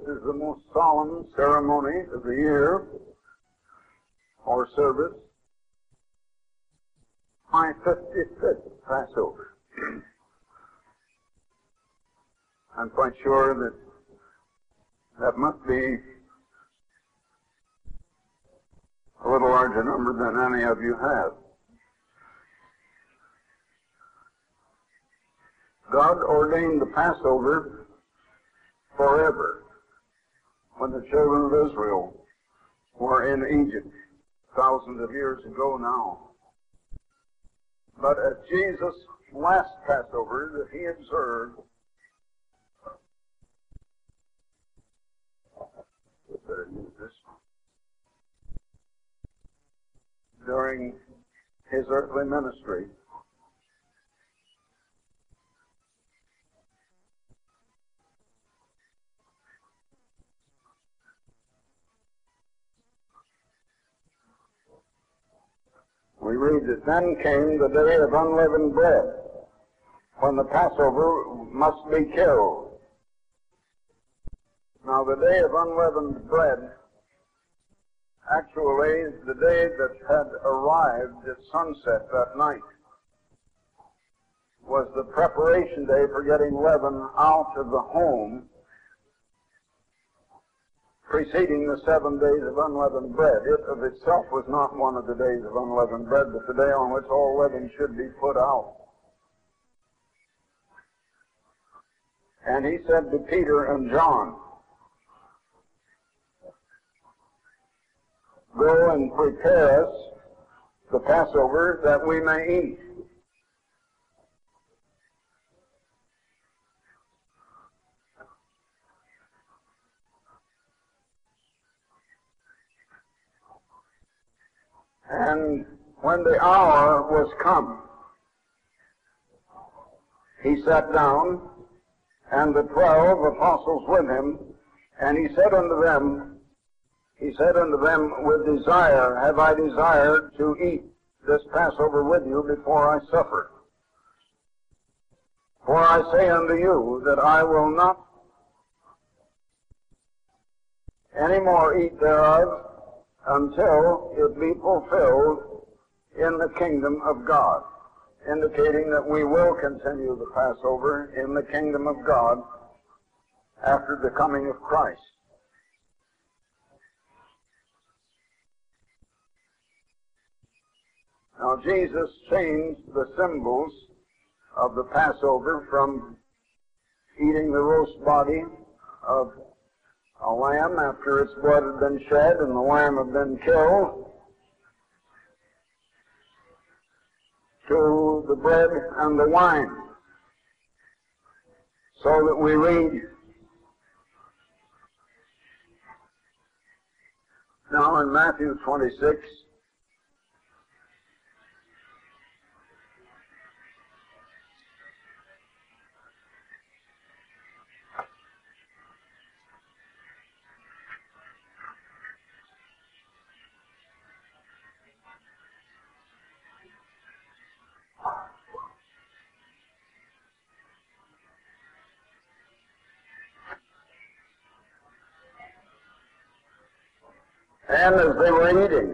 is the most solemn ceremony of the year or service, my 55th Passover. I'm quite sure that that must be a little larger number than any of you have. God ordained the Passover forever when the children of Israel were in Egypt thousands of years ago now. But at Jesus' last Passover that he observed, during his earthly ministry, we read that then came the day of unleavened bread, when the Passover must be killed. Now the day of unleavened bread actually is the day that had arrived at sunset that night. Was the preparation day for getting leaven out of the home, preceding the 7 days of unleavened bread. It of itself was not one of the days of unleavened bread, but the day on which all leaven should be put out. And he said to Peter and John, "Go and prepare us the Passover that we may eat." And when the hour was come, he sat down, and the 12 apostles with him, and he said unto them, "With desire have I desired to eat this Passover with you before I suffer. For I say unto you that I will not any more eat thereof until it be fulfilled in the kingdom of God," indicating that we will continue the Passover in the kingdom of God after the coming of Christ. Now Jesus changed the symbols of the Passover from eating the roast body of a lamb after its blood had been shed and the lamb had been killed, to the bread and the wine. So that we read now in Matthew 26, and as they were eating,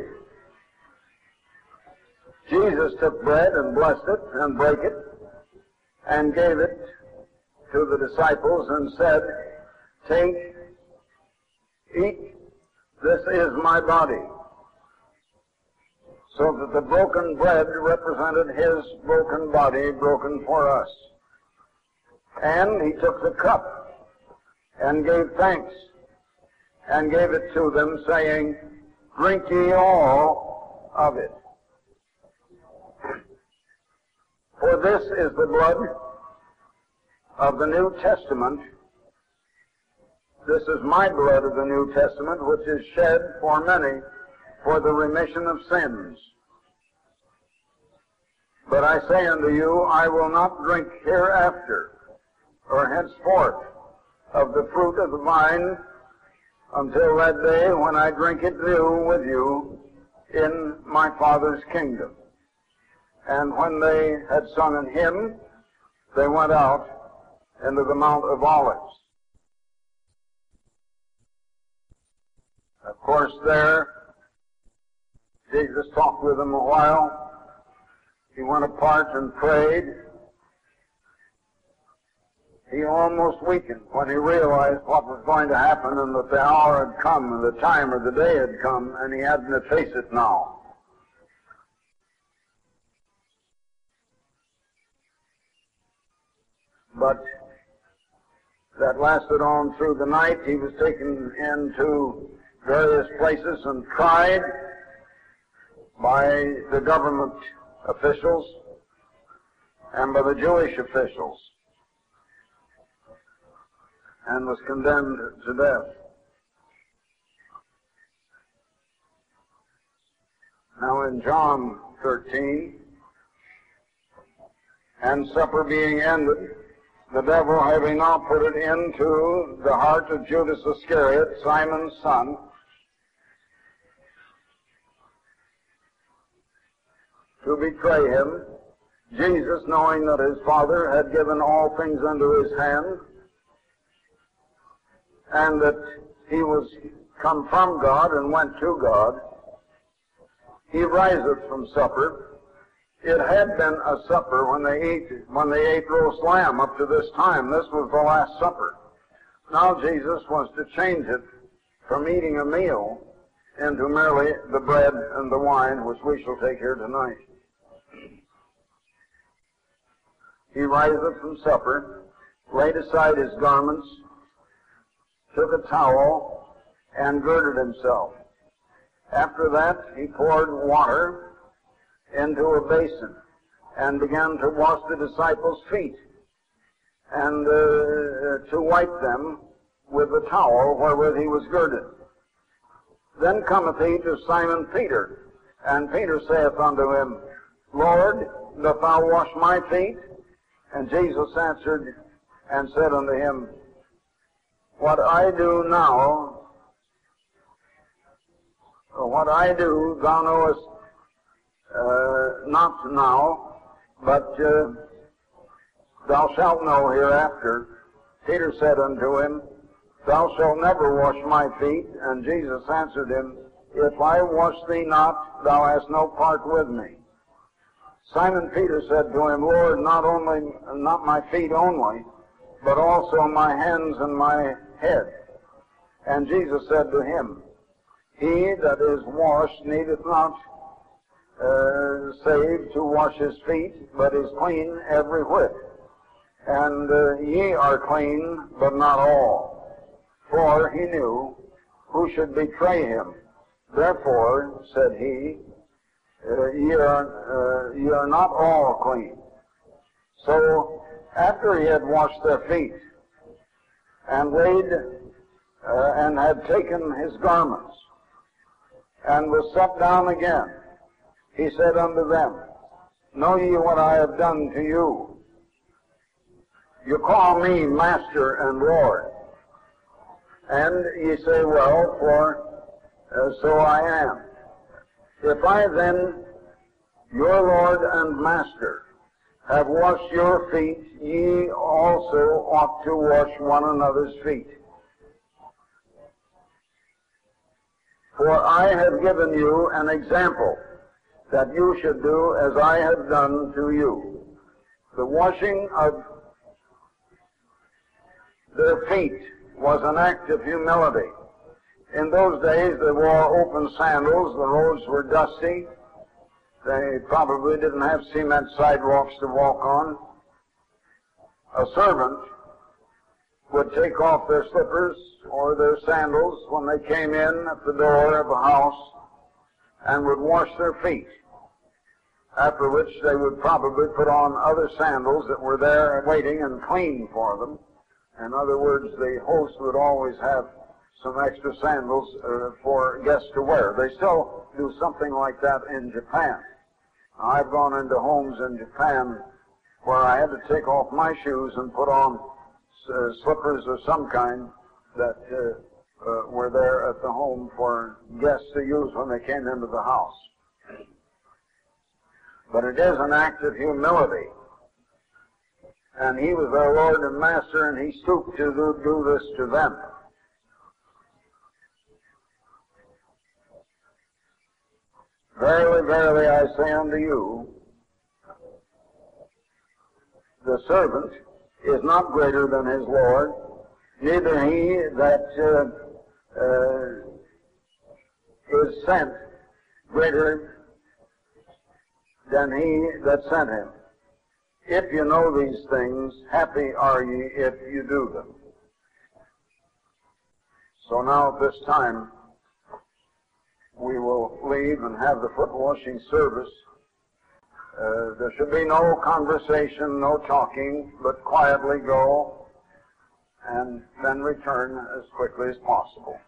Jesus took bread and blessed it and brake it and gave it to the disciples and said, "Take, eat, this is my body." So that the broken bread represented his broken body, broken for us. And he took the cup and gave thanks and gave it to them, saying, "Drink ye all of it. For this is the blood of the New Testament. This is my blood of the New Testament, which is shed for many for the remission of sins. But I say unto you, I will not drink hereafter, or henceforth, of the fruit of the vine, until that day when I drink it new with you in my Father's kingdom." And when they had sung an hymn, they went out into the Mount of Olives. Of course, there, Jesus talked with them a while. He went apart and prayed. He almost weakened when he realized what was going to happen and that the hour had come and the time or the day had come, and he had to face it now. But that lasted on through the night. He was taken into various places and tried by the government officials and by the Jewish officials, and was condemned to death. Now in John 13, and supper being ended, the devil having now put it into the heart of Judas Iscariot, Simon's son, to betray him, Jesus, knowing that his Father had given all things unto his hand, and that he was come from God and went to God, he riseth from supper. It had been a supper when they ate roast lamb up to this time. This was the Last Supper. Now Jesus was to change it from eating a meal into merely the bread and the wine, which we shall take here tonight. He riseth from supper, laid aside his garments, took a towel, and girded himself. After that, he poured water into a basin and began to wash the disciples' feet and to wipe them with the towel wherewith he was girded. Then cometh he to Simon Peter, and Peter saith unto him, Lord, dost thou wash my feet? And Jesus answered and said unto him, What I do, thou knowest not now, but thou shalt know hereafter. Peter said unto him, Thou shalt never wash my feet. And Jesus answered him, If I wash thee not, thou hast no part with me. Simon Peter said to him, Lord, not my feet only, but also my hands and my head. And Jesus said to him, He that is washed needeth not save to wash his feet, but is clean every whit. And ye are clean, but not all. For he knew who should betray him. Therefore, said he, ye are not all clean. So, after he had washed their feet, and and had taken his garments, and was set down again, he said unto them, Know ye what I have done to you? You call me Master and Lord. And ye say, Well, for so I am. If I then, your Lord and Master, have washed your feet, ye also ought to wash one another's feet. For I have given you an example, that you should do as I have done to you. The washing of their feet was an act of humility. In those days, they wore open sandals. The roads were dusty. They probably didn't have cement sidewalks to walk on. A servant would take off their slippers or their sandals when they came in at the door of a house and would wash their feet, after which they would probably put on other sandals that were there waiting and clean for them. In other words, the host would always have some extra sandals for guests to wear. They still do something like that in Japan. Now, I've gone into homes in Japan where I had to take off my shoes and put on slippers of some kind that were there at the home for guests to use when they came into the house. But it is an act of humility. And he was their Lord and Master, and he stooped to do this to them. Verily, verily, I say unto you, the servant is not greater than his Lord, neither he that is sent greater than he that sent him. If you know these things, happy are ye if you do them. So now at this time, we will leave and have the foot washing service. There should be no conversation, no talking, but quietly go and then return as quickly as possible.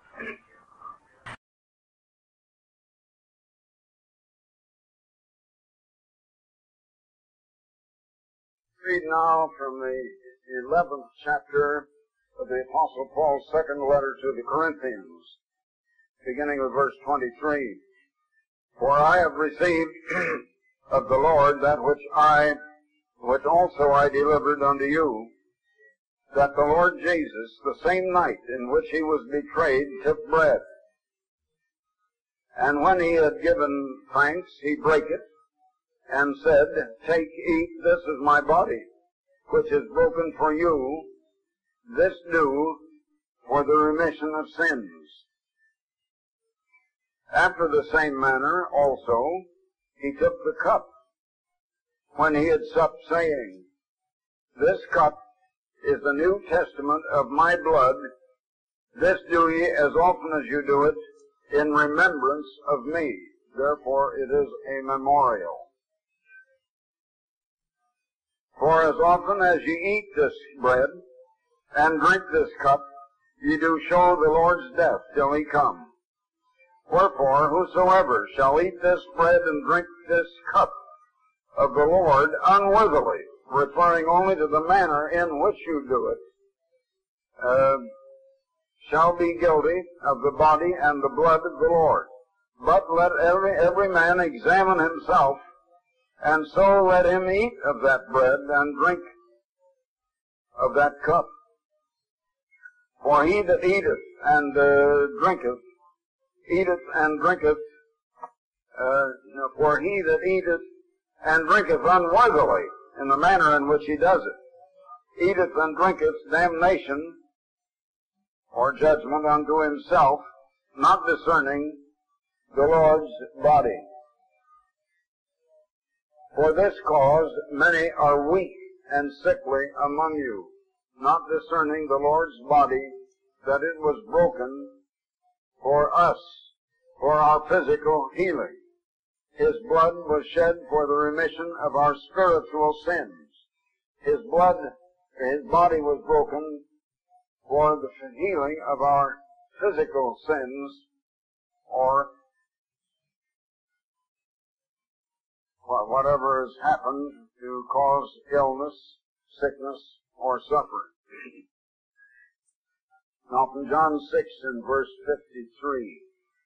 Read now from the 11th chapter of the Apostle Paul's second letter to the Corinthians, beginning with verse 23. For I have received of the Lord that which also I delivered unto you, that the Lord Jesus, the same night in which he was betrayed, took bread. And when he had given thanks, he brake it, and said, Take, eat, this is my body, which is broken for you. This do for the remission of sins. After the same manner also he took the cup, when he had supped, saying, This cup is the New Testament of my blood. This do ye as often as you do it in remembrance of me. Therefore it is a memorial. For as often as ye eat this bread and drink this cup, ye do show the Lord's death till he come. Wherefore, whosoever shall eat this bread and drink this cup of the Lord unworthily, referring only to the manner in which you do it, shall be guilty of the body and the blood of the Lord. But let every man examine himself, and so let him eat of that bread and drink of that cup. For he that eateth and drinketh, for he that eateth and drinketh unworthily, in the manner in which he does it, eateth and drinketh damnation or judgment unto himself, not discerning the Lord's body. For this cause many are weak and sickly among you, not discerning the Lord's body, that it was broken for us, for our physical healing. His blood was shed for the remission of our spiritual sins. His body was broken for the healing of our physical sins, or whatever has happened to cause illness, sickness, or suffering. Now from John 6 and verse 53.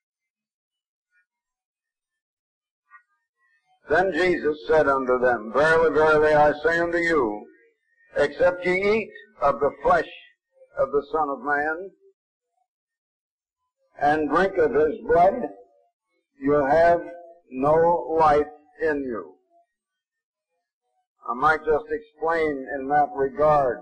Then Jesus said unto them, Verily, verily, I say unto you, except ye eat of the flesh of the Son of Man, and drink of his blood, you have no life in you. I might just explain in that regard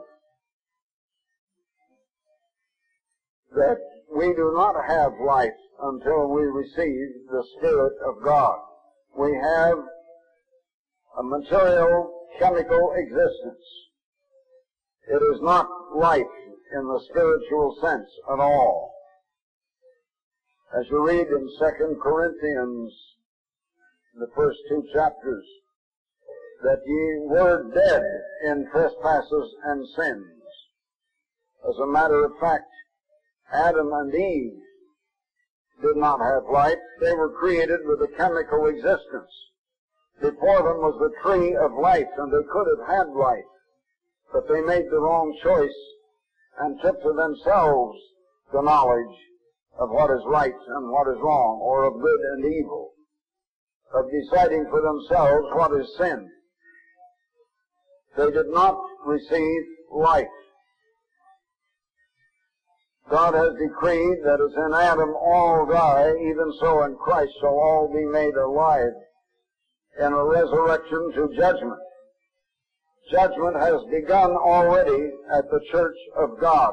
that we do not have life until we receive the Spirit of God. We have a material, chemical existence. It is not life in the spiritual sense at all. As you read in 2 Corinthians, the first 2 chapters, that ye were dead in trespasses and sins. As a matter of fact, Adam and Eve did not have life. They were created with a chemical existence. Before them was the tree of life, and they could have had life. But they made the wrong choice and took to themselves the knowledge of what is right and what is wrong, or of good and evil, of deciding for themselves what is sin. They did not receive life. God has decreed that as in Adam all die, even so in Christ shall all be made alive in a resurrection to judgment. Judgment has begun already at the church of God.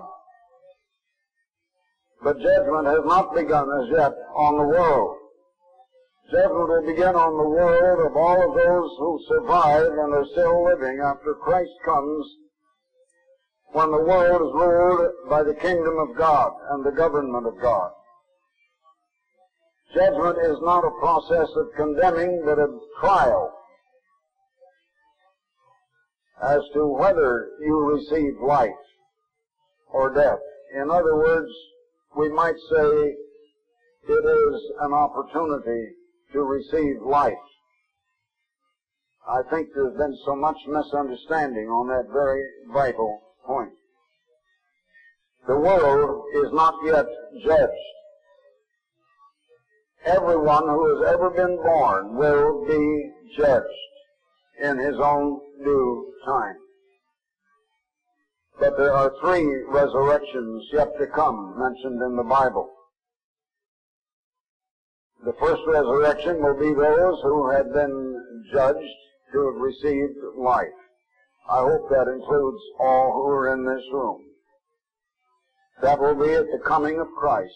But judgment has not begun as yet on the world. Judgment will begin on the world of all of those who survive and are still living after Christ comes, when the world is ruled by the kingdom of God and the government of God. Judgment is not a process of condemning, but of trial as to whether you receive life or death. In other words, we might say it is an opportunity to receive life. I think there's been so much misunderstanding on that very vital point. The world is not yet judged. Everyone who has ever been born will be judged in his own due time. But there are 3 resurrections yet to come mentioned in the Bible. The first resurrection will be those who have been judged to have received life. I hope that includes all who are in this room. That will be at the coming of Christ.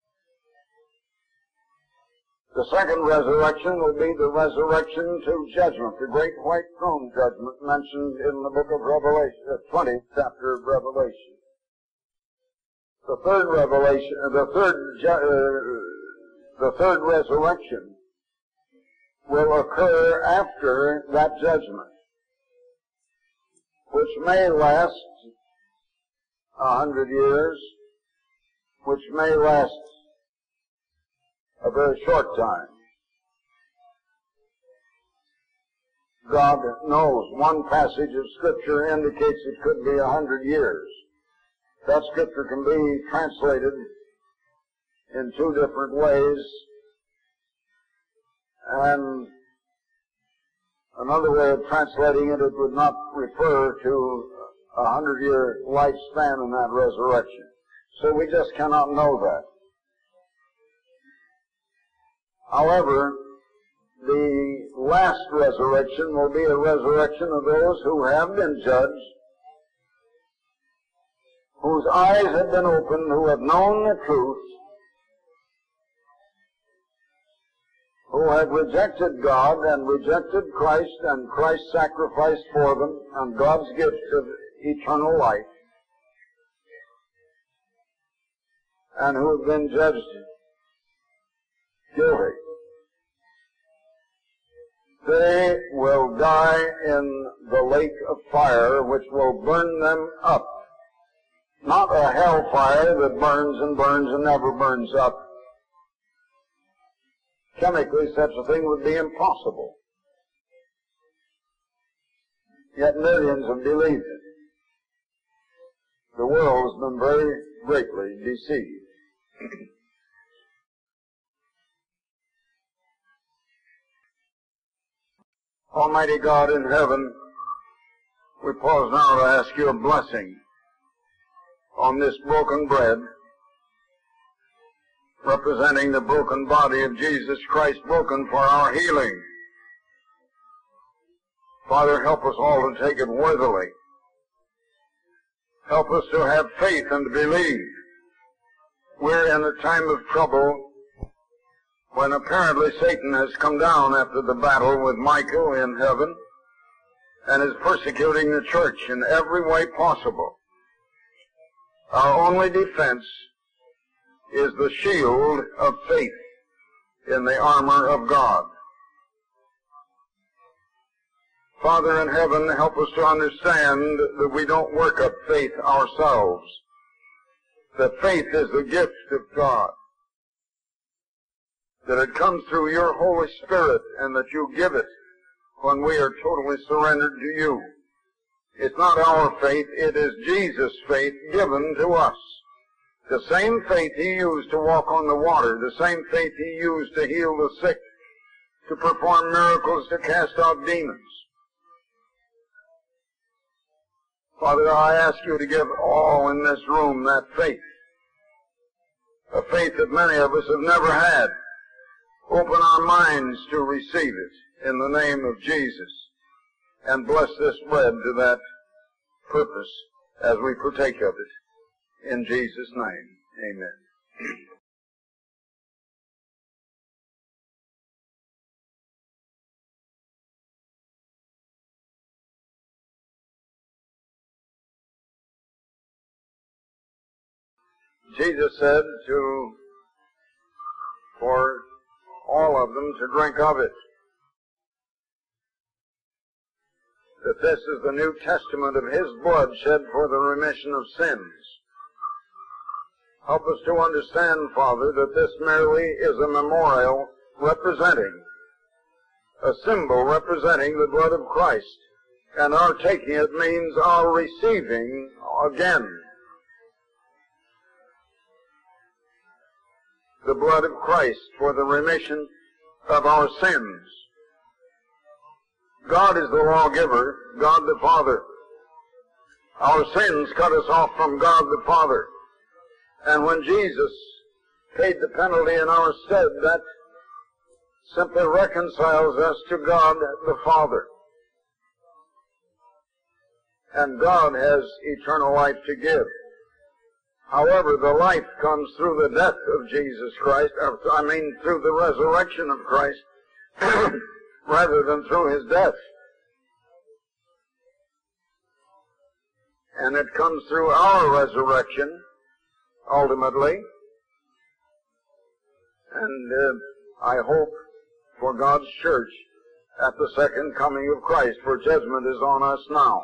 The second resurrection will be the resurrection to judgment, the great white throne judgment mentioned in the book of Revelation, the 20th chapter of Revelation. The third resurrection will occur after that judgment, which may last 100 years, which may last a very short time. God knows. One passage of Scripture indicates it could be 100 years. That Scripture can be translated in 2 different ways, and another way of translating it, it would not refer to a 100-year lifespan in that resurrection. So we just cannot know that. However, the last resurrection will be a resurrection of those who have been judged, whose eyes have been opened, who have known the truth, who have rejected God and rejected Christ and Christ's sacrifice for them and God's gift of eternal life, and who have been judged guilty. They will die in the lake of fire, which will burn them up. Not a hellfire that burns and never burns up. Chemically, such a thing would be impossible. Yet millions have believed it. The world has been very greatly deceived. Almighty God in heaven, we pause now to ask you a blessing on this broken bread, representing the broken body of Jesus Christ, broken for our healing. Father, help us all to take it worthily. Help us to have faith and to believe. We're in a time of trouble when apparently Satan has come down after the battle with Michael in heaven and is persecuting the church in every way possible. Our only defense is the shield of faith in the armor of God. Father in heaven, help us to understand that we don't work up faith ourselves, that faith is the gift of God, that it comes through your Holy Spirit and that you give it when we are totally surrendered to you. It's not our faith, it is Jesus' faith given to us. The same faith he used to walk on the water, the same faith he used to heal the sick, to perform miracles, to cast out demons. Father, I ask you to give all in this room that faith, a faith that many of us have never had. Open our minds to receive it in the name of Jesus, and bless this bread to that purpose as we partake of it. In Jesus' name, amen. Jesus said for all of them to drink of it, that this is the New Testament of His blood shed for the remission of sins. Help us to understand, Father, that this merely is a memorial representing, a symbol representing the blood of Christ, and our taking it means our receiving again the blood of Christ for the remission of our sins. God is the lawgiver, God the Father. Our sins cut us off from God the Father. And when Jesus paid the penalty in our stead, that simply reconciles us to God the Father. And God has eternal life to give. However, the life comes through the death of Jesus Christ, through the resurrection of Christ, rather than through His death. And it comes through our resurrection, ultimately. And I hope for God's church at the second coming of Christ, for judgment is on us now.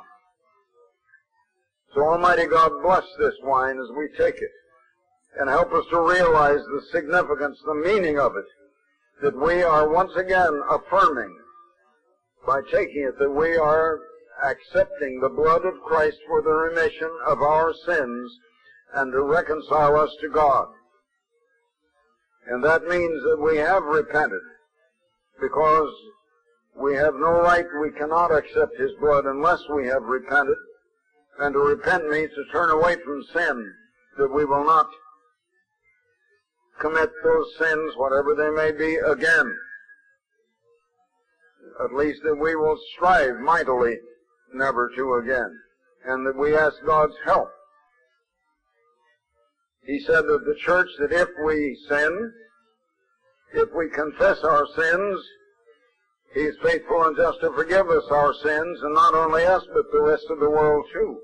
So Almighty God, bless this wine as we take it, and help us to realize the significance, the meaning of it, that we are once again affirming, by taking it, that we are accepting the blood of Christ for the remission of our sins and to reconcile us to God. And that means that we have repented, because we have no right, we cannot accept His blood unless we have repented. And to repent means to turn away from sin, that we will not commit those sins, whatever they may be, again. At least that we will strive mightily never to again, and that we ask God's help. He said of the church that if we sin, if we confess our sins, He is faithful and just to forgive us our sins, and not only us, but the rest of the world too.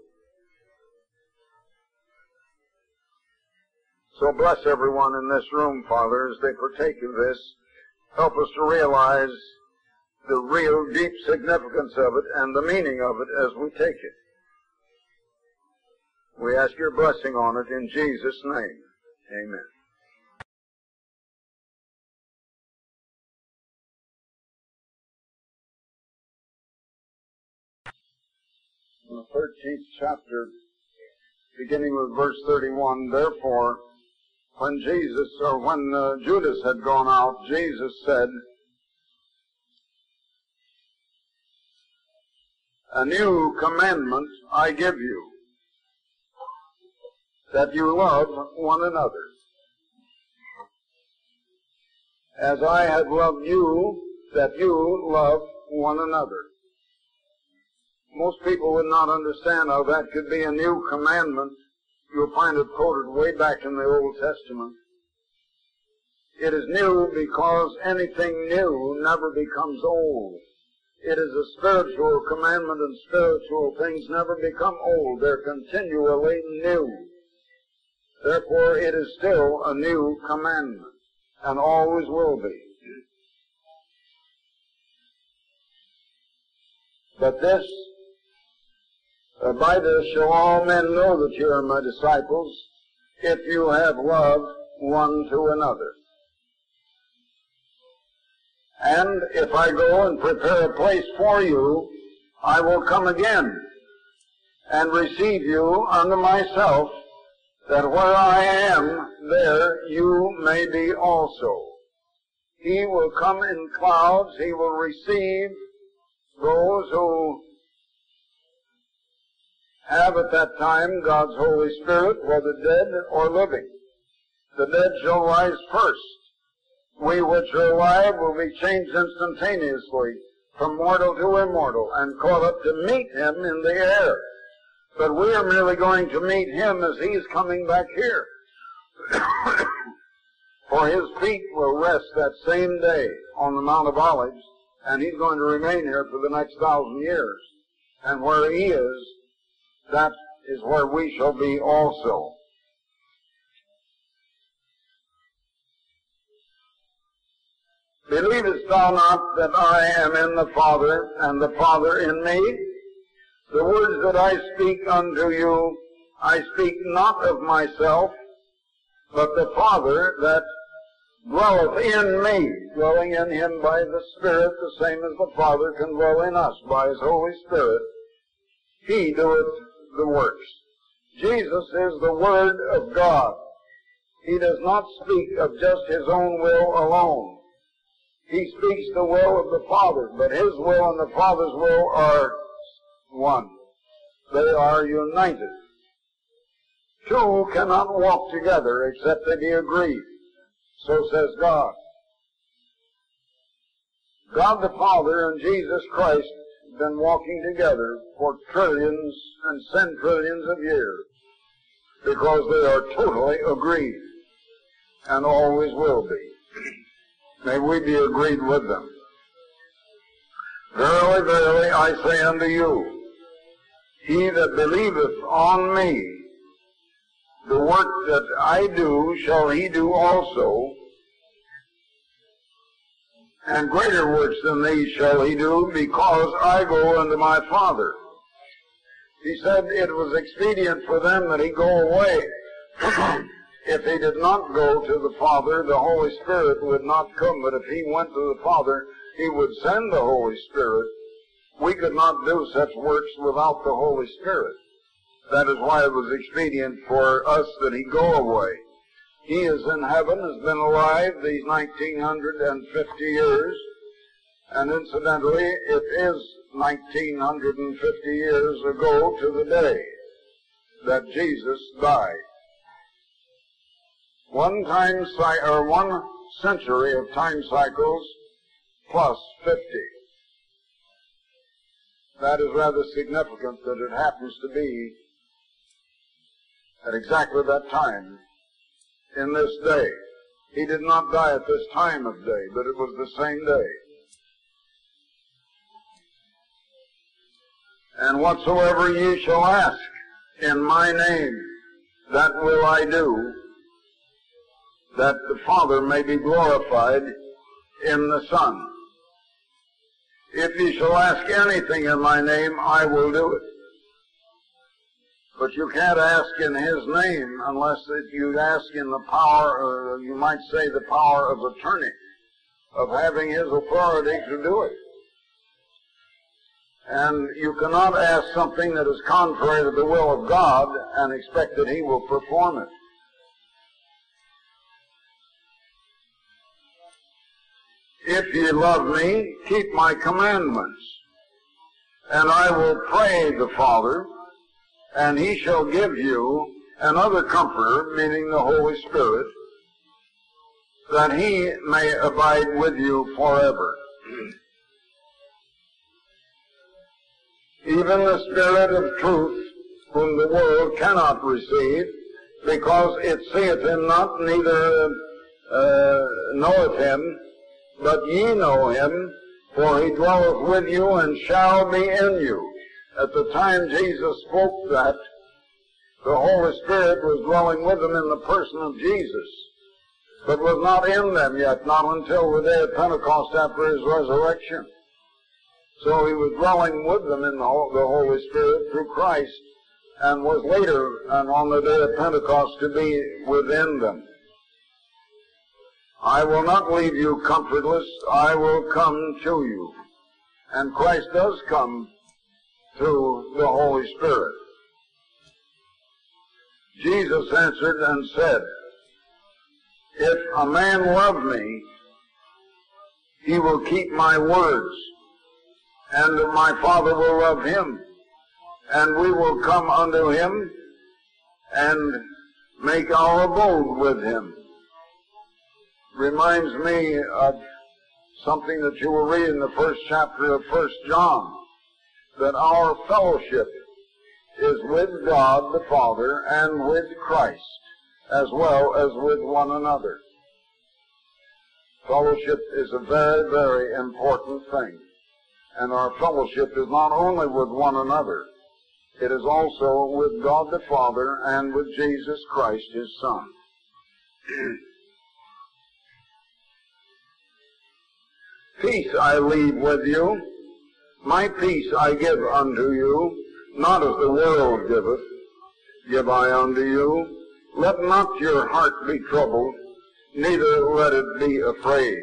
So bless everyone in this room, Father, as they partake of this. Help us to realize the real deep significance of it and the meaning of it as we take it. We ask your blessing on it in Jesus' name. Amen. In the 13th chapter, beginning with verse 31, therefore, when Judas had gone out, Jesus said, a new commandment I give you, that you love one another. As I have loved you, that you love one another. Most people would not understand how that could be a new commandment. You'll find it quoted way back in the Old Testament. It is new because anything new never becomes old. It is a spiritual commandment, and spiritual things never become old. They're continually new. Therefore, it is still a new commandment, and always will be. But this, by this shall all men know that you are my disciples, if you have love one to another. And if I go and prepare a place for you, I will come again and receive you unto myself, that where I am, there you may be also. He will come in clouds. He will receive those who have at that time God's Holy Spirit, whether dead or living. the dead shall rise first. We which are alive will be changed instantaneously from mortal to immortal and caught up to meet him in the air. But we are merely going to meet him as he is coming back here. For his feet will rest that same day on the Mount of Olives, and he's going to remain here for the next 1,000 years. And where he is, that is where we shall be also. Believest thou not that I am in the Father, and the Father in me? The words that I speak unto you, I speak not of myself, but the Father that dwelleth in me, dwelling in him by the Spirit, the same as the Father can dwell in us by his Holy Spirit, he doeth the works. Jesus is the Word of God. He does not speak of just his own will alone. He speaks the will of the Father, but his will and the Father's will are one. They are united. Two cannot walk together except they be agreed. So says God. God the Father and Jesus Christ have been walking together for trillions and centrillions of years because they are totally agreed and always will be. May we be agreed with them. Verily, verily, I say unto you, he that believeth on me, the work that I do shall he do also, and greater works than these shall he do, because I go unto my Father. He said it was expedient for them that he go away. If he did not go to the Father, the Holy Spirit would not come. But if he went to the Father, he would send the Holy Spirit. We could not do such works without the Holy Spirit. That is why it was expedient for us that he go away. He is in heaven, has been alive these 1950 years. And incidentally, it is 1950 years ago to the day that Jesus died. One century of time cycles plus 50. That is rather significant that it happens to be at exactly that time in this day. He did not die at this time of day, but it was the same day. And whatsoever ye shall ask in my name, that will I do, that the Father may be glorified in the Son. If ye shall ask anything in my name, I will do it. But you can't ask in his name unless you ask in the power, or you might say the power of attorney, of having his authority to do it. And you cannot ask something that is contrary to the will of God and expect that he will perform it. If ye love me, keep my commandments. And I will pray the Father, and he shall give you another Comforter, meaning the Holy Spirit, that he may abide with you forever. Even the Spirit of truth, whom the world cannot receive, because it seeth him not, neither knoweth him, but ye know him, for he dwelleth with you and shall be in you. At the time Jesus spoke that, the Holy Spirit was dwelling with them in the person of Jesus, but was not in them yet, not until the day of Pentecost after his resurrection. So he was dwelling with them in the Holy Spirit through Christ, and was later, and on the day of Pentecost, to be within them. I will not leave you comfortless, I will come to you. And Christ does come through the Holy Spirit. Jesus answered and said, if a man love me, he will keep my words, and my Father will love him, and we will come unto him and make our abode with him. reminds me of something that you will read in the first chapter of 1 John, that our fellowship is with God the Father and with Christ, as well as with one another. Fellowship is a very, very important thing. And our fellowship is not only with one another, it is also with God the Father and with Jesus Christ, His Son. Peace I leave with you, my peace I give unto you, not as the world giveth, give I unto you. Let not your heart be troubled, neither let it be afraid.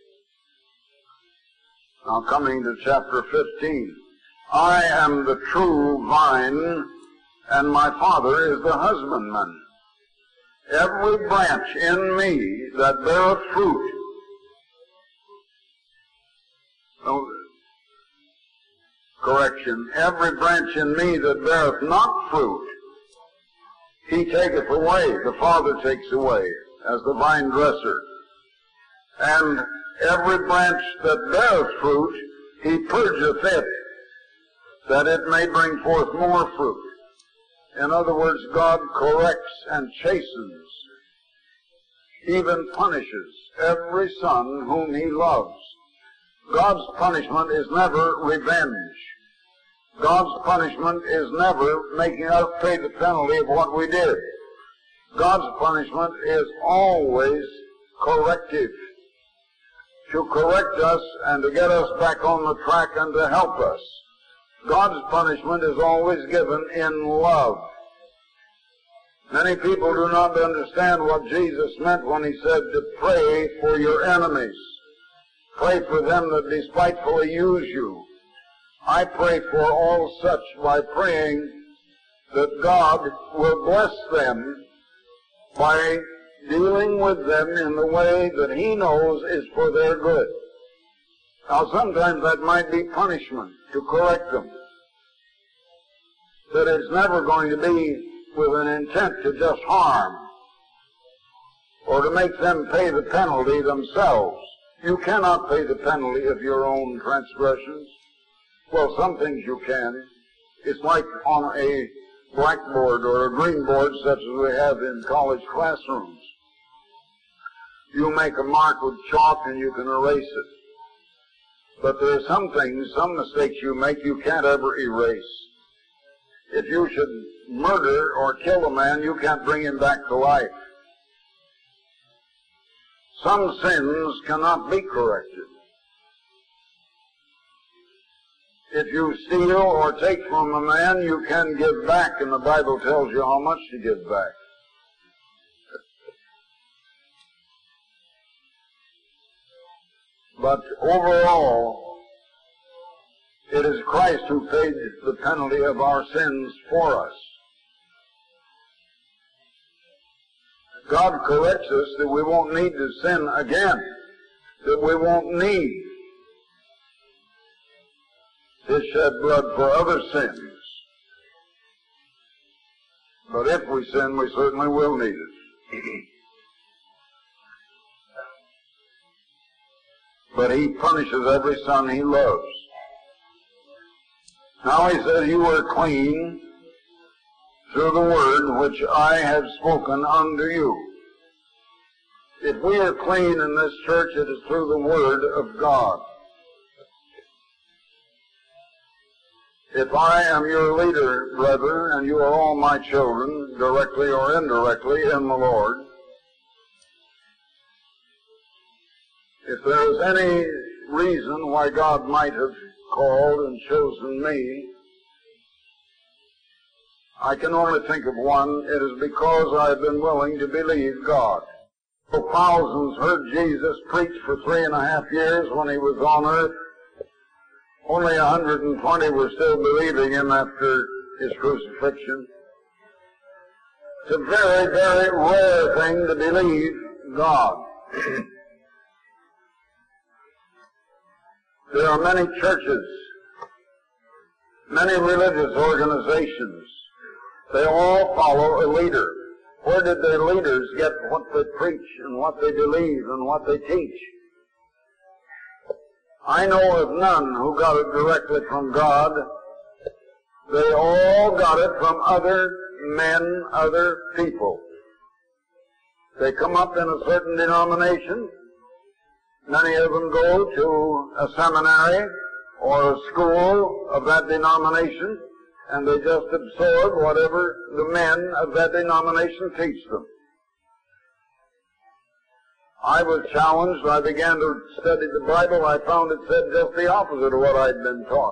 Now coming to chapter 15. I am the true vine, and my Father is the husbandman. Every branch in me that beareth fruit, every branch in me that beareth not fruit, He taketh away, the Father takes away, as the vine dresser. And every branch that beareth fruit, He purgeth it, that it may bring forth more fruit. In other words, God corrects and chastens, even punishes every son whom He loves. God's punishment is never revenge. God's punishment is never making us pay the penalty of what we did. God's punishment is always corrective, to correct us and to get us back on the track and to help us. God's punishment is always given in love. Many people do not understand what Jesus meant when He said to pray for your enemies. Pray for them that despitefully use you. I pray for all such by praying that God will bless them by dealing with them in the way that He knows is for their good. Now sometimes that might be punishment to correct them. That it's never going to be with an intent to just harm or to make them pay the penalty themselves. You cannot pay the penalty of your own transgressions. Well, some things you can. It's like on a blackboard or a green board such as we have in college classrooms. You make a mark with chalk and you can erase it. But there are some things, some mistakes you make you can't ever erase. If you should murder or kill a man, you can't bring him back to life. Some sins cannot be corrected. If you steal or take from a man, you can give back, and the Bible tells you how much to give back. But overall, it is Christ who paid the penalty of our sins for us. God corrects us that we won't need to sin again, that we won't need His shed blood for other sins. But if we sin, we certainly will need it. But He punishes every son He loves. Now He says, you are clean through the word which I have spoken unto you. If we are clean in this church, it is through the word of God. If I am your leader, brethren, and you are all my children, directly or indirectly, in the Lord, if there is any reason why God might have called and chosen me, I can only think of one. It is because I have been willing to believe God. Thousands heard Jesus preach for 3.5 years when He was on earth. Only 120 were still believing Him after His crucifixion. It's a very, very rare thing to believe God. There are many churches, many religious organizations. They all follow a leader. Where did their leaders get what they preach and what they believe and what they teach? I know of none who got it directly from God. They all got it from other men, other people. They come up in a certain denomination. Many of them go to a seminary or a school of that denomination, and they just absorb whatever the men of that denomination teach them. I was challenged. I began to study the Bible. I found it said just the opposite of what I'd been taught.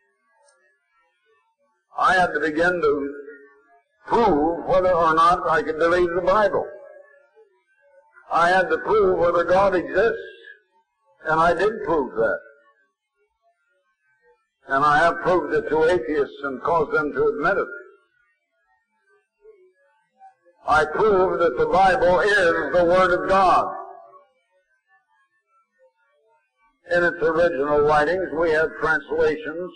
I had to begin to prove whether or not I could believe the Bible. I had to prove whether God exists, and I did prove that. And I have proved it to atheists and caused them to admit it. I proved that the Bible is the Word of God. In its original writings, we have translations.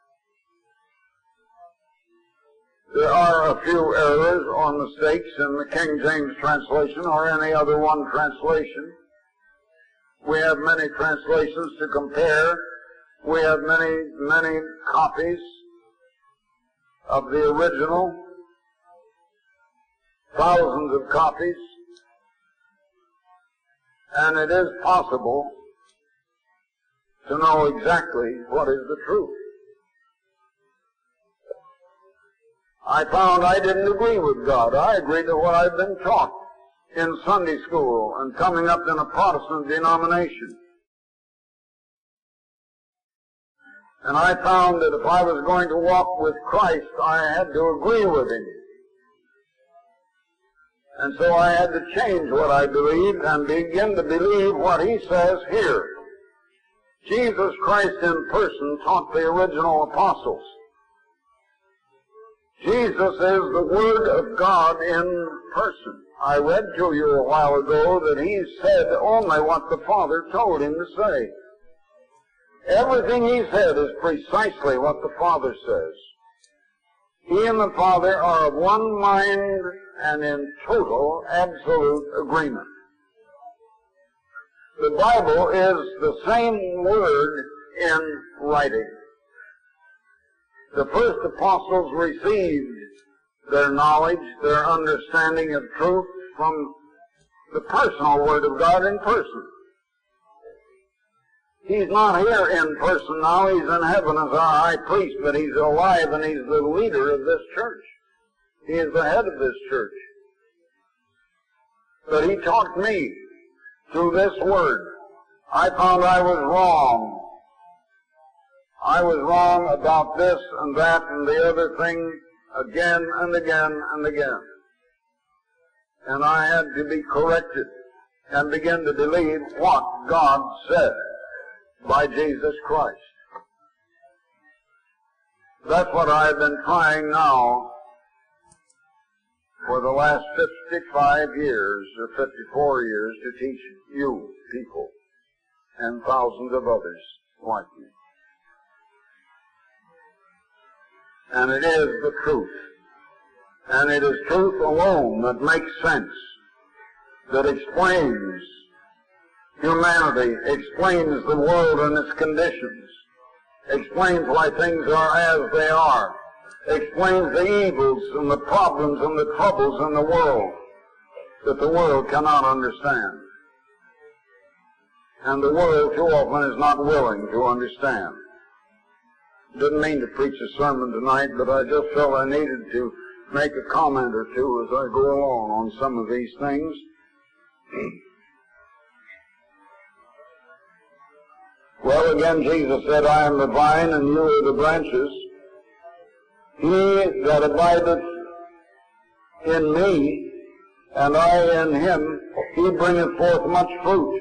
There are a few errors or mistakes in the King James translation or any other one translation. We have many translations to compare. We have many copies of the original, thousands of copies, and it is possible to know exactly what is the truth. I found I didn't agree with God. I agreed to what I'd been taught in Sunday school and coming up in a Protestant denomination. And I found that if I was going to walk with Christ, I had to agree with Him. And so I had to change what I believed and begin to believe what He says here. Jesus Christ in person taught the original apostles. Jesus is the Word of God in person. I read to you a while ago that He said only what the Father told Him to say. Everything He said is precisely what the Father says. He and the Father are of one mind and in total, absolute agreement. The Bible is the same Word in writing. The first apostles received their knowledge, their understanding of truth from the personal Word of God in person. He's not here in person now. He's in heaven as our high priest, but He's alive and He's the leader of this church. He is the head of this church. But He taught me through this Word. I found I was wrong. I was wrong about this and that and the other thing again and again and again. And I had to be corrected and begin to believe what God said by Jesus Christ. That's what I've been trying now for the last 55 years or 54 years to teach you people and thousands of others like me. And it is the truth. And it is truth alone that makes sense, that explains humanity, explains the world and its conditions, explains why things are as they are, explains the evils and the problems and the troubles in the world that the world cannot understand. And the world too often is not willing to understand. Didn't mean to preach a sermon tonight, but I just felt I needed to make a comment or two as I go along on some of these things. Well, again, Jesus said, I am the vine and you are the branches. He that abideth in me, and I in him, he bringeth forth much fruit.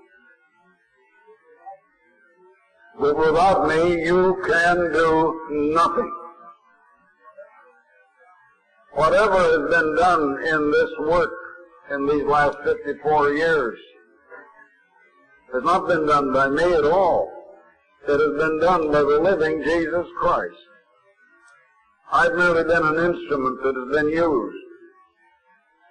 But without me, you can do nothing. Whatever has been done in this work in these last 54 years has not been done by me at all. It has been done by the living Jesus Christ. I've merely been an instrument that has been used.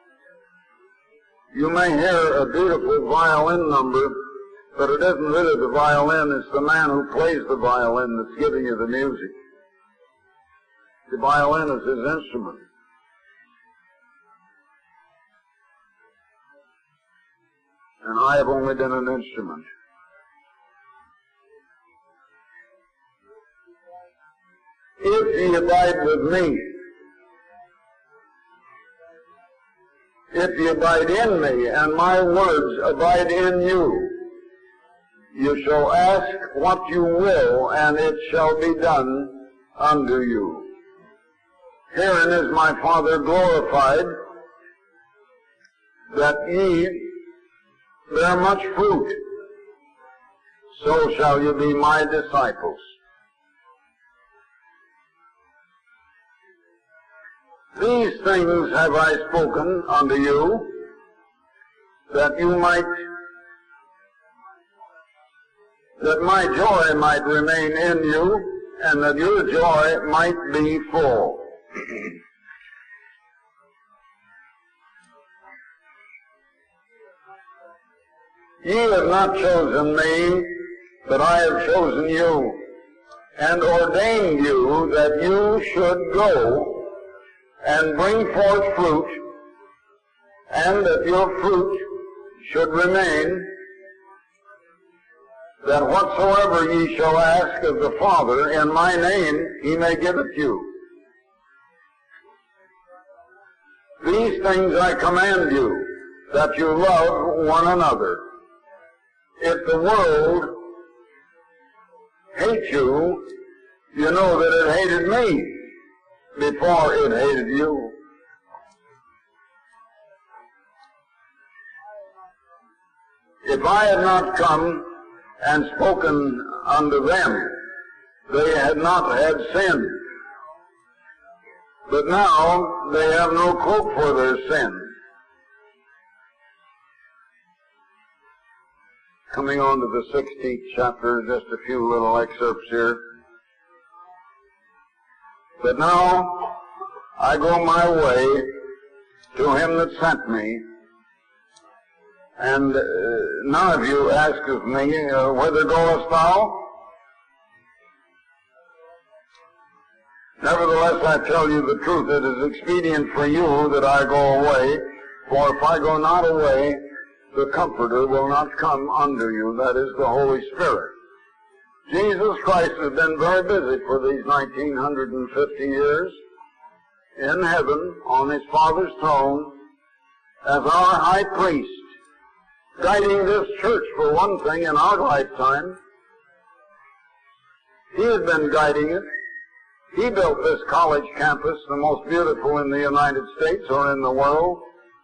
You may hear a beautiful violin number, but it isn't really the violin, it's the man who plays the violin that's giving you the music. The violin is his instrument. And I have only been an instrument. If ye abide with me, if ye abide in me, and my words abide in you, you shall ask what you will, and it shall be done unto you. Herein is my Father glorified, that ye bear much fruit, so shall you be my disciples. These things have I spoken unto you, that my joy might remain in you, and that your joy might be full. Ye have not chosen me, but I have chosen you, and ordained you that you should go and bring forth fruit, and that your fruit should remain, that whatsoever ye shall ask of the Father in my name, he may give it you. These things I command you, that you love one another. If the world hates you, you know that it hated me before it hated you. If I had not come and spoken unto them, they had not had sin. But now they have no cloak for their sin. Coming on to the 16th chapter, just a few little excerpts here. But now I go my way to him that sent me, and none of you ask of me, whither goest thou? Nevertheless, I tell you the truth, it is expedient for you that I go away, for if I go not away, the Comforter will not come unto you, that is the Holy Spirit. Jesus Christ has been very busy for these 1950 years in heaven on his Father's throne as our high priest, guiding this church for one thing in our lifetime. He has been guiding it. He built this college campus, the most beautiful in the United States or in the world.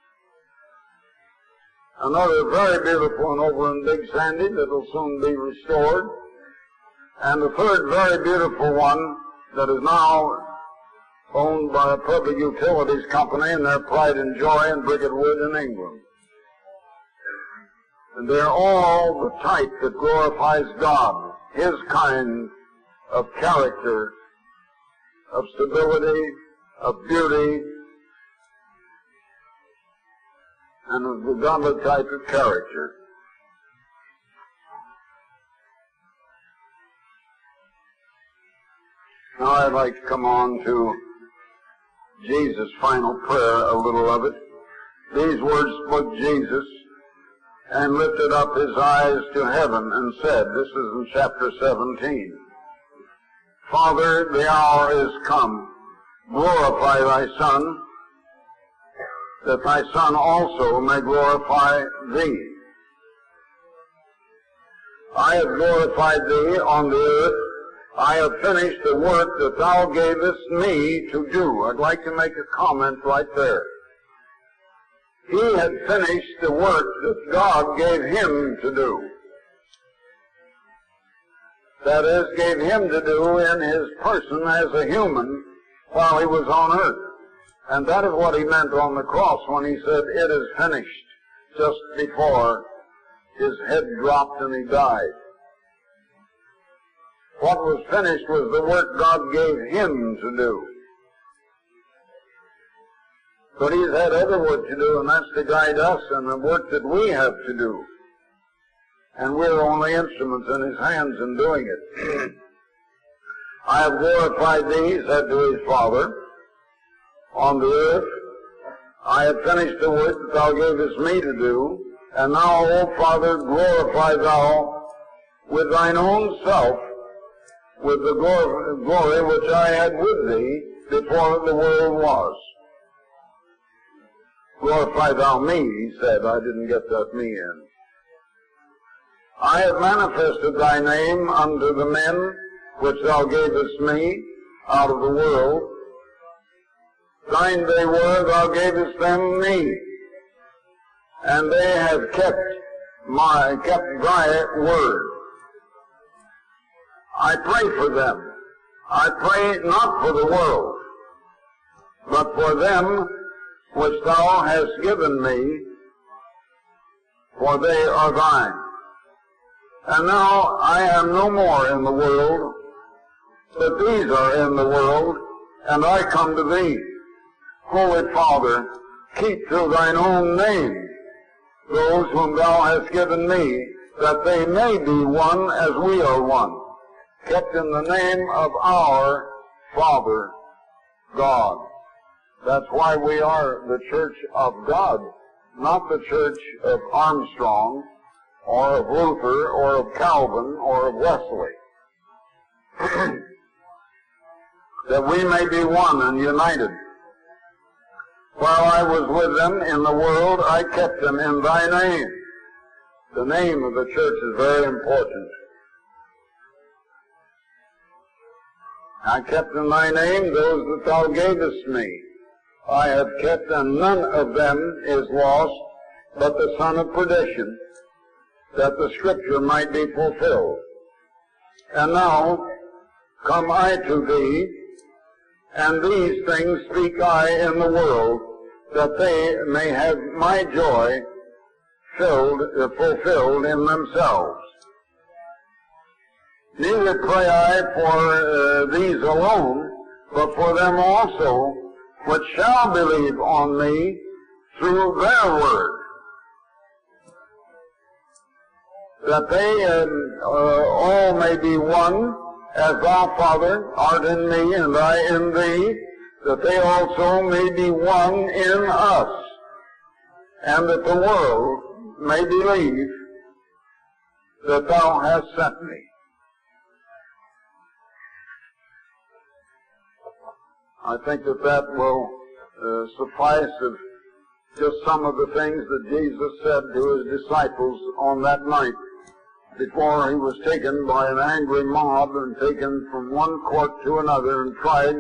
Another very beautiful one over in Big Sandy that will soon be restored. And the third very beautiful one that is now owned by a public utilities company and their pride and joy in Bricket Wood in England. And they're all the type that glorifies God, his kind of character, of stability, of beauty, and of the godly type of character. Now I'd like to come on to Jesus' final prayer, a little of it. These words spoke Jesus, and lifted up his eyes to heaven, and said, this is in chapter 17, Father, the hour is come. Glorify thy Son, that thy Son also may glorify thee. I have glorified thee on the earth. I have finished the work that thou gavest me to do. I'd like to make a comment right there. He had finished the work that God gave him to do. That is, gave him to do in his person as a human while he was on earth. And that is what he meant on the cross when he said, it is finished, just before his head dropped and he died. What was finished was the work God gave him to do. But He's had other work to do, and that's to guide us in the work that we have to do. And we're only instruments in His hands in doing it. I have glorified Thee, He said to His Father, on the earth. I have finished the work that Thou gavest me to do, and now, O Father, glorify Thou with Thine own self, with the glory which I had with Thee before the world was. Glorify Thou me, He said. I didn't get that me in. I have manifested Thy name unto the men which Thou gavest me out of the world. Thine they were, Thou gavest them me, and they have kept Thy word. I pray for them. I pray not for the world, but for them which Thou hast given me, for they are Thine. And now I am no more in the world, but these are in the world, and I come to Thee. Holy Father, keep through Thine own name those whom Thou hast given me, that they may be one as we are one, kept in the name of our Father, God. That's why we are the Church of God, not the Church of Armstrong, or of Luther, or of Calvin, or of Wesley. That we may be one and united. While I was with them in the world, I kept them in Thy name. The name of the church is very important. I kept in Thy name those that Thou gavest me. I have kept, and none of them is lost, but the son of perdition, that the Scripture might be fulfilled. And now come I to Thee, and these things speak I in the world, that they may have my joy fulfilled in themselves. Neither pray I for these alone, but for them also which shall believe on me through their word, that they all may be one, as Thou, Father, art in me, and I in Thee, that they also may be one in us, and that the world may believe that Thou hast sent me. I think that will suffice of just some of the things that Jesus said to His disciples on that night, before He was taken by an angry mob and taken from one court to another and tried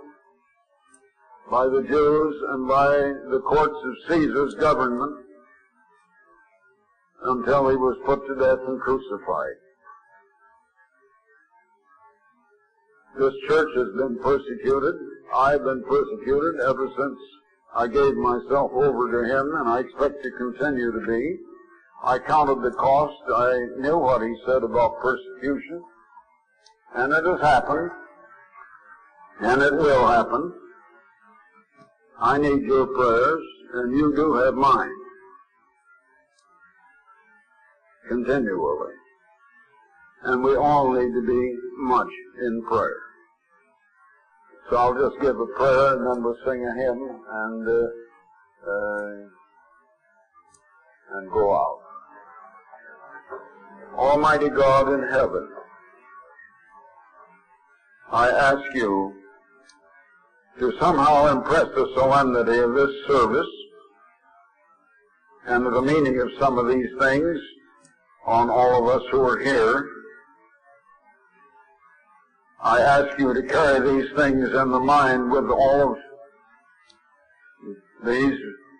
by the Jews and by the courts of Caesar's government until He was put to death and crucified. This church has been persecuted. I've been persecuted ever since I gave myself over to Him, and I expect to continue to be. I counted the cost. I knew what He said about persecution. And it has happened. And it will happen. I need your prayers, and you do have mine. Continually. And we all need to be much in prayer. So I'll just give a prayer, and then we'll sing a hymn, and go out. Almighty God in heaven, I ask you to somehow impress the solemnity of this service and the meaning of some of these things on all of us who are here. I ask you to carry these things in the mind with all of these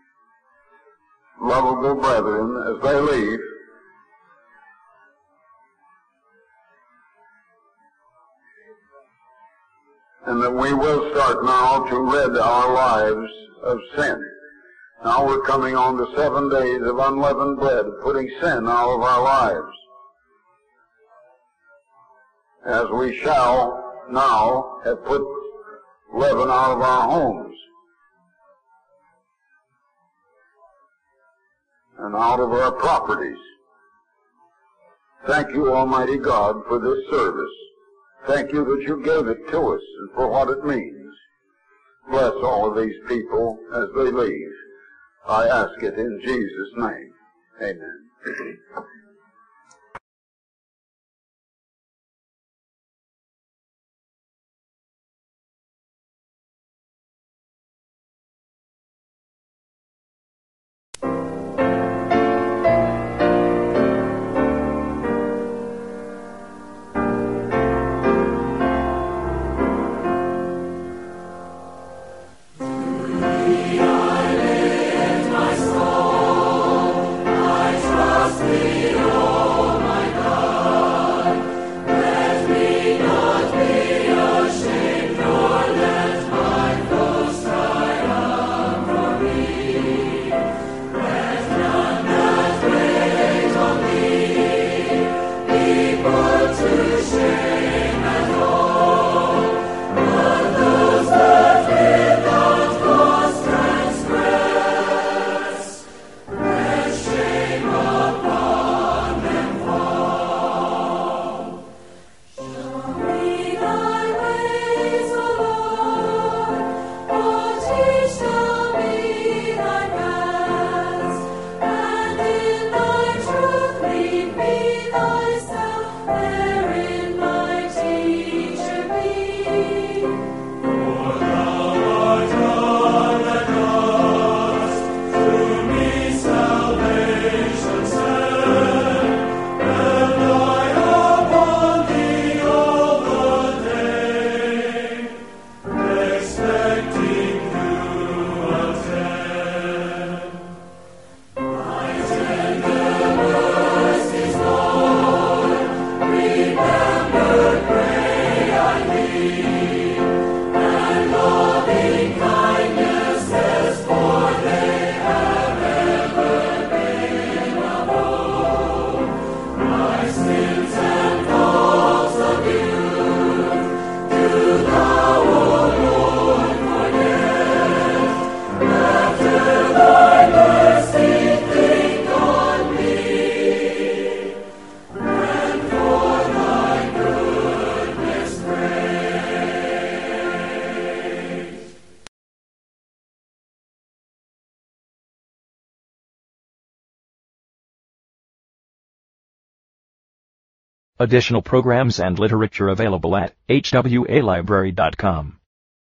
lovable brethren as they leave. And that we will start now to rid our lives of sin. Now we're coming on to 7 days of unleavened bread, putting sin out of our lives. As we shall now have put leaven out of our homes. and out of our properties. Thank you, Almighty God, for this service. Thank you that you gave it to us and for what it means. Bless all of these people as they leave. I ask it in Jesus' name. Amen. Additional programs and literature available at hwalibrary.com.